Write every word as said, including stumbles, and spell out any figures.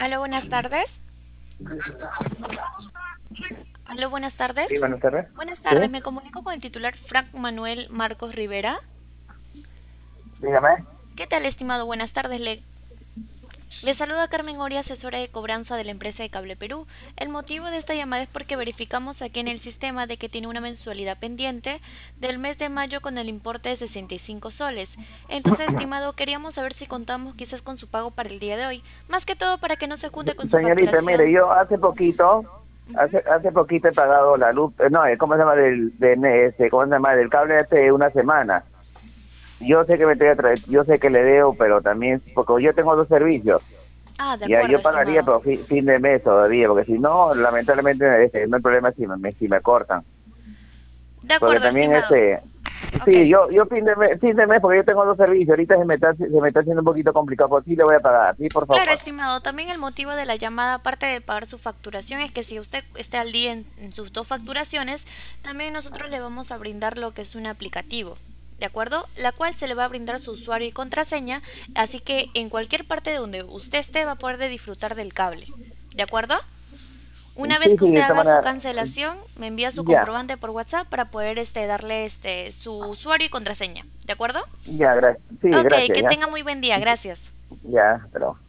Aló, buenas tardes. Aló, buenas tardes. Sí, buenas tardes. Buenas Sí, tardes, me comunico con el titular Frank Manuel Marcos Rivera. dígame. ¿Qué tal, estimado? Buenas tardes. Le, le saluda Carmen Oria, asesora de cobranza de la empresa de Cable Perú. El motivo de esta llamada es porque verificamos aquí en el sistema de que tiene una mensualidad pendiente del mes de mayo con el importe de sesenta y cinco soles. Entonces, estimado, queríamos saber si contamos quizás con su pago para el día de hoy. Más que todo para que no se junte con su Señorita, mire, facturación. yo hace poquito, hace hace poquito he pagado la luz, eh, no, eh, ¿cómo se llama? Del, de, ne- este, ¿cómo se llama? Del cable hace una semana. Yo sé que me estoy atra- yo sé que le debo, pero también, porque yo tengo dos servicios. Ah, de Ya, acuerdo, yo pagaría, estimado. pero fin, fin de mes todavía, porque si no, lamentablemente, este, no hay problema si me, si me cortan. De Porque acuerdo, también, estimado. este, Ok. sí, yo, yo fin de mes, fin de mes, porque yo tengo dos servicios, ahorita se me está, se me está haciendo un poquito complicado, pues sí le voy a pagar, sí, por Claro, favor. estimado, también el motivo de la llamada, aparte de pagar su facturación, es que si usted esté al día en, en sus dos facturaciones, también nosotros le vamos a brindar lo que es un aplicativo, ¿de acuerdo? La cual se le va a brindar su usuario y contraseña, así que en cualquier parte de donde usted esté va a poder disfrutar del cable, ¿de acuerdo? Una vez Sí, que sí, de usted esta haga su manera, cancelación, me envía su ya. comprobante por WhatsApp para poder este, darle este, su usuario y contraseña, ¿de acuerdo? Ya, gracias. Sí, Ok, gracias, que ya. tenga muy buen día, gracias. Ya, pero